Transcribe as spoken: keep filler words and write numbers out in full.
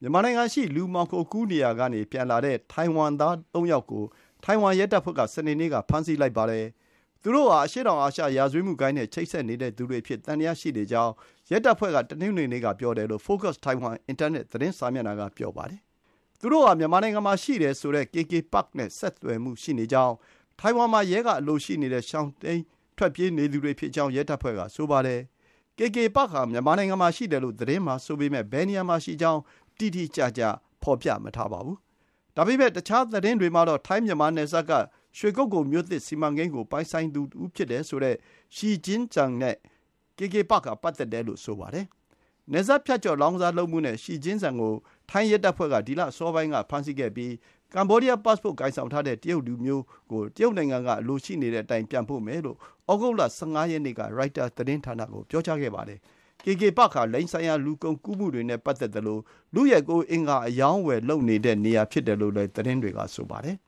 မြန်မာနိုင်ငံရှိလူမှောင်ခိုကူးနေရာကနေပြန်လာတဲ့ထိုင်ဝမ်သားသုံးယောက်ကိုထိုင်ဝမ်ရဲတပ်ဖွဲ့ကစနေနေ့ကဖမ်းဆီးလိုက်ပါတယ်။သူတို့ဟာအရှေ့တောင်အာရှရာဇဝတ်မှုဂိုဏ်းနဲ့ချိတ်ဆက်နေတဲ့သူတွေဖြစ်သံသယရှိနေကြောင်းရဲတပ်ဖွဲ့ကတနင်္ဂနွေနေ့ကပြောတယ်လို့ Focus Taiwan အင်တာနက်သတင်းစာမျက်နှာကပြောပါတယ်။သူတို့ဟာမြန်မာနိုင်ငံမှာရှိတယ်ဆိုတဲ့ ကေ ကေ Park နဲ့ဆက်သွယ်မှုရှိနေကြောင်းထိုင်ဝမ်မှာရဲကအလိုရှိနေတဲ့ရှောင်းတိန်ထွက်ပြေးနေသူတွေဖြစ်ကြောင်းရဲတပ်ဖွဲ့ကဆိုပါတယ်။ ကေ ကေ Park ဟာမြန်မာနိုင်ငံမှာရှိတယ်လို့သတင်းမှာဆိုပေမဲ့ဘယ်နေရာမှာရှိကြောင်းတိတိကျကျဖော်ပြမထားပါဘူး။ဒါပေမဲ့တခြားသတင်းတွေမှာတော့ထိုင်းမြန်မာနယ်စပ်ကရွှေကုက္ကိုမြို့သစ်စီမံကိန်းကိုပိုင်ဆိုင်သူတူဖြစ်တယ်ဆိုတဲ့ရှီကျင်းဂျန်နဲ့ ကေ ကေ Park ကပတ်သက်တယ်လို့ဆိုပါတယ်။နယ်စပ်ဖြတ်ကျော်လောင်းကစားလုပ်မှုနဲ့ရှီကျင်းဂျန်ကိုထိုင်းရဲတပ်ဖွဲ့ကဒီလအစောပိုင်းကဖမ်းဆီးခဲ့ပြီးကမ္ဘောဒီးယားပတ်စ်ပို့ကိုင်ဆောင်ထားတဲ့တရုတ်လူမျိုးကိုတရုတ်နိုင်ငံကအလိုရှိနေတဲ့အတိုင်းပြန်ပို့မယ်လို့ဩဂုတ်လ၁၅ရက်နေ့ကရိုက်တာသတင်းဌာနကိုပြောကြားခဲ့ပါတယ်။ ကေ ကေ Park ဟာလိင်ဆိုင်ရာလူကုန်ကူးမှုတွေနဲ့ပတ်သက်သလိုလူရဲကိုအင်္ဂါအယောင်းဝယ်လုပ်နေတဲ့နေရာဖြစ်တယ်လို့လည်းသတင်းတွေကဆိုပါတယ်